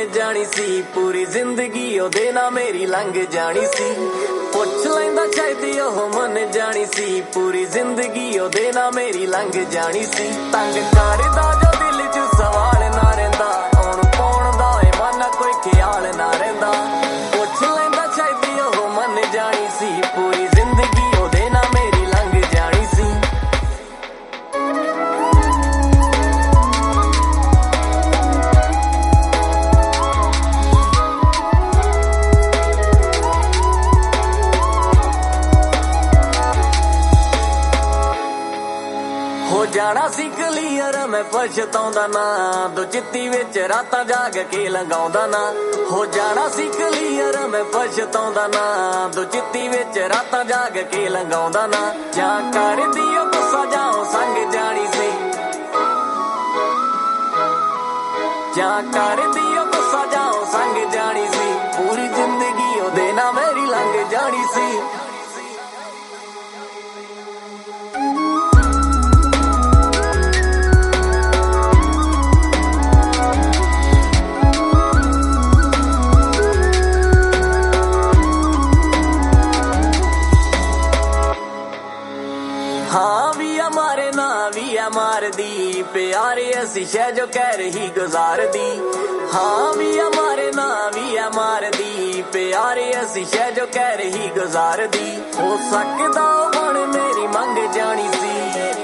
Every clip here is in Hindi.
जानी सी, पूरी जिंदगी ओदे ना मेरी लंघ जानी सी। पुछ लैंदा शायद ओह मन जानी सी, पूरी जिंदगी ओदे ना मेरी लंघ जानी सी। तंग करदा जो दिल च सवाल ना रहिंदा, आउण पाउण दा मन कोई ख्याल ना रहिंदा। पुछ लैंदा शायद ओह मन जानी सी, पूरी जिंदगी ओदे ना मेरी लंघ जानी सी। हो जाना सी क्लीयर मैं पछताउंदा ना, दो चित्ती विच रातां जाग के लंघाउंदा ना। हो जाना सी क्लीयर मैं पछताउंदा ना, दो चित्ती विच रातां जाग के लंघाउंदा ना। जां कर दियो गुस्सा जाओ संग जानी सी, जां कर दियो गुस्सा जाओ संग जानी सी, पूरी जिंदगी ओदे ना मेरी लंघ जानी सी। हाँ भी हमारे ना भी मार दी, प्यारे ऐसी शह जो कह रही गुजार दी। हाँ भी हमारे ना भी मार दी, प्यारे ऐसी शह जो कह रही गुजार दी। हो सकदा बन मेरी मंग जानी सी,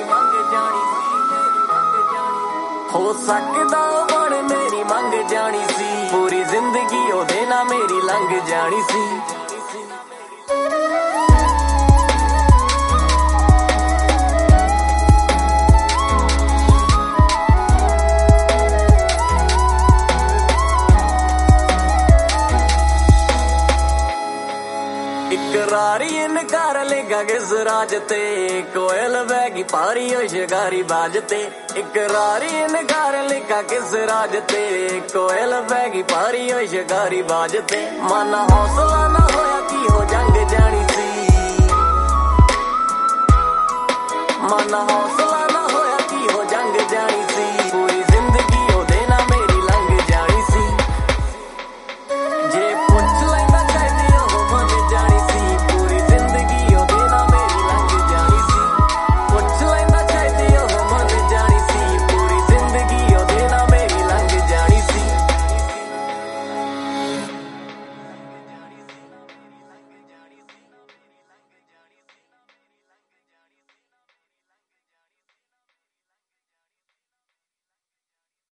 हो सकदा बन मेरी मंग जानी सी, पूरी जिंदगी ओदे ना मेरी लंघ जानी सी। इकरारी इनकार लेगा किस राज ते, कोयल बैगी पारी हो शिकारी बाजते। इकरारी इनकार लेगा किस राज ते, कोयल बैगी पारी हो शिकारी बाजते। मन हौसला ना होया की हो जंग जानी सी, मन हौसला